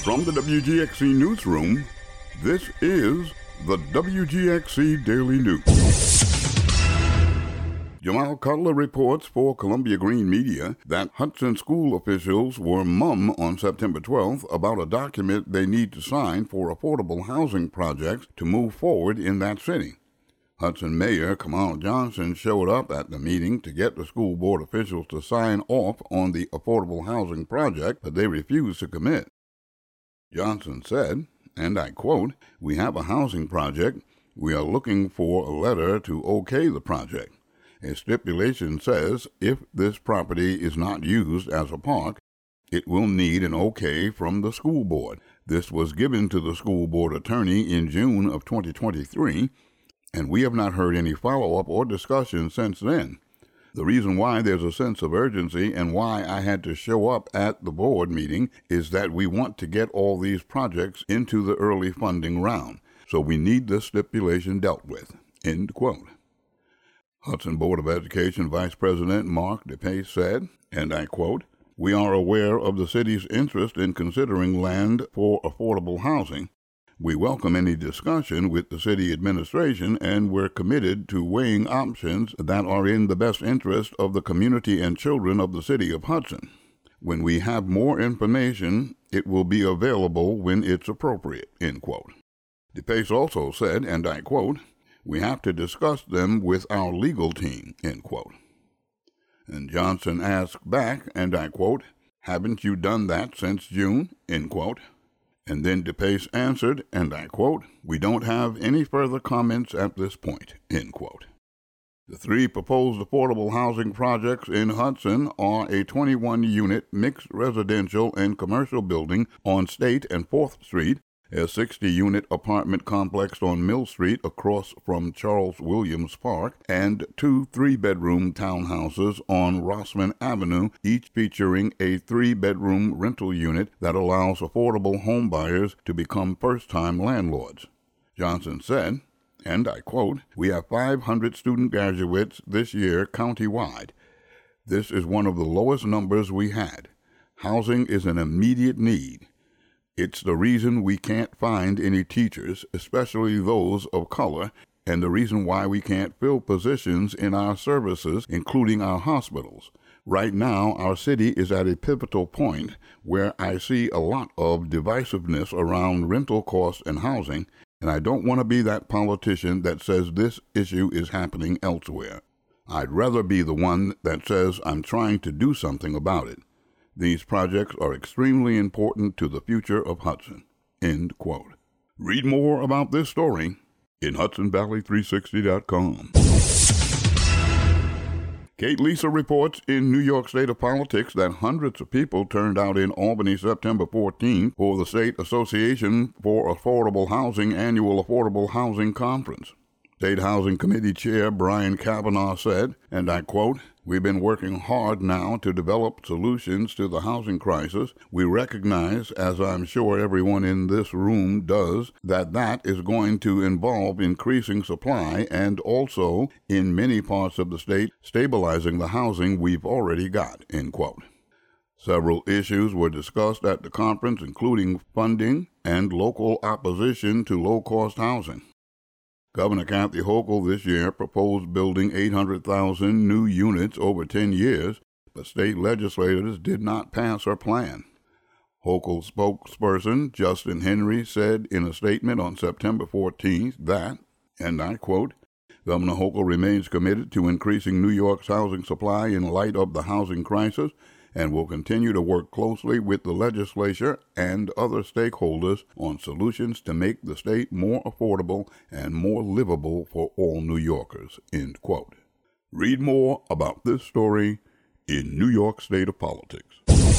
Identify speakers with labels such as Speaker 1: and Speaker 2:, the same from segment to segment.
Speaker 1: From the WGXC Newsroom, this is the WGXC Daily News. Jamal Cutler reports for Columbia Green Media that Hudson school officials were mum on September 12th about a document they need to sign for affordable housing projects to move forward in that city. Hudson Mayor Kamal Johnson showed up at the meeting to get the school board officials to sign off on the affordable housing project, but they refused to commit. Johnson said, and I quote, "We have a housing project. We are looking for a letter to okay the project. A stipulation says if this property is not used as a park, it will need an okay from the school board. This was given to the school board attorney in June of 2023, and we have not heard any follow-up or discussion since then. The reason why there's a sense of urgency and why I had to show up at the board meeting is that we want to get all these projects into the early funding round, so we need this stipulation dealt with." End quote. Hudson Board of Education Vice President Mark DePace said, and I quote, "We are aware of the city's interest in considering land for affordable housing. We welcome any discussion with the city administration, and we're committed to weighing options that are in the best interest of the community and children of the city of Hudson. When we have more information, it will be available when it's appropriate." End quote. DePace also said, and I quote, "We have to discuss them with our legal team." End quote. And Johnson asked back, and I quote, "Haven't you done that since June?" End quote. And then DePace answered, and I quote, "We don't have any further comments at this point." End quote. The three proposed affordable housing projects in Hudson are a 21-unit mixed residential and commercial building on State and 4th Street, a 60-unit apartment complex on Mill Street across from Charles Williams Park, and 2 3-bedroom townhouses on Rossman Avenue, each featuring a 3-bedroom rental unit that allows affordable homebuyers to become first-time landlords. Johnson said, and I quote, "We have 500 student graduates this year countywide. This is one of the lowest numbers we had. Housing is an immediate need. It's the reason we can't find any teachers, especially those of color, and the reason why we can't fill positions in our services, including our hospitals. Right now, our city is at a pivotal point where I see a lot of divisiveness around rental costs and housing, and I don't want to be that politician that says this issue is happening elsewhere. I'd rather be the one that says I'm trying to do something about it. These projects are extremely important to the future of Hudson." End quote. Read more about this story in HudsonValley360.com. Kate Lisa reports in New York State of Politics that hundreds of people turned out in Albany September 14 for the State Association for Affordable Housing Annual Affordable Housing Conference. State Housing Committee Chair Brian Kavanaugh said, and I quote, "We've been working hard now to develop solutions to the housing crisis. We recognize, as I'm sure everyone in this room does, that is going to involve increasing supply and also, in many parts of the state, stabilizing the housing we've already got." End quote. Several issues were discussed at the conference, including funding and local opposition to low-cost housing. Governor Kathy Hochul this year proposed building 800,000 new units over 10 years, but state legislators did not pass her plan. Hochul's spokesperson, Justin Henry, said in a statement on September 14th that, and I quote, "Governor Hochul remains committed to increasing New York's housing supply in light of the housing crisis and will continue to work closely with the legislature and other stakeholders on solutions to make the state more affordable and more livable for all New Yorkers." End quote. Read more about this story in New York State of Politics.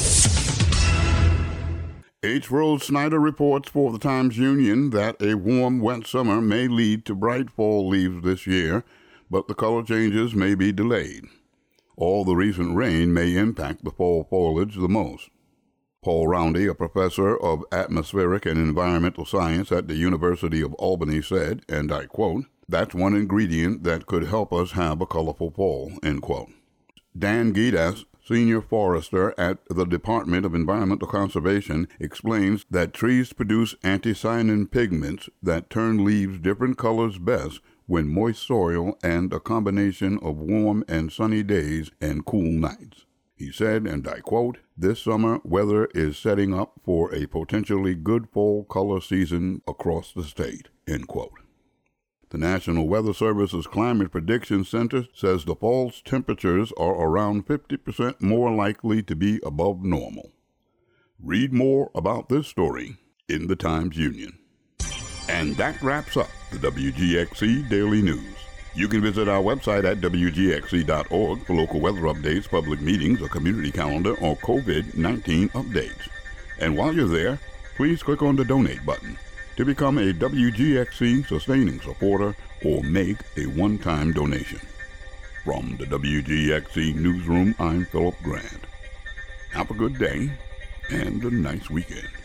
Speaker 1: H. Rose Snyder reports for the Times-Union that a warm, wet summer may lead to bright fall leaves this year, but the color changes may be delayed. All the recent rain may impact the fall foliage the most. Paul Roundy, a professor of atmospheric and environmental science at the University of Albany, said, and I quote, "That's one ingredient that could help us have a colorful fall," end quote. Dan Gidas, senior forester at the Department of Environmental Conservation, explains that trees produce anthocyanin pigments that turn leaves different colors best when moist soil and a combination of warm and sunny days and cool nights. He said, and I quote, "This summer, weather is setting up for a potentially good fall color season across the state," end quote. The National Weather Service's Climate Prediction Center says the fall's temperatures are around 50% more likely to be above normal. Read more about this story in the Times-Union. And that wraps up the WGXC Daily News. You can visit our website at WGXC.org for local weather updates, public meetings, a community calendar, or COVID-19 updates. And while you're there, please click on the donate button to become a WGXC sustaining supporter or make a one-time donation. From the WGXC Newsroom, I'm Philip Grant. Have a good day and a nice weekend.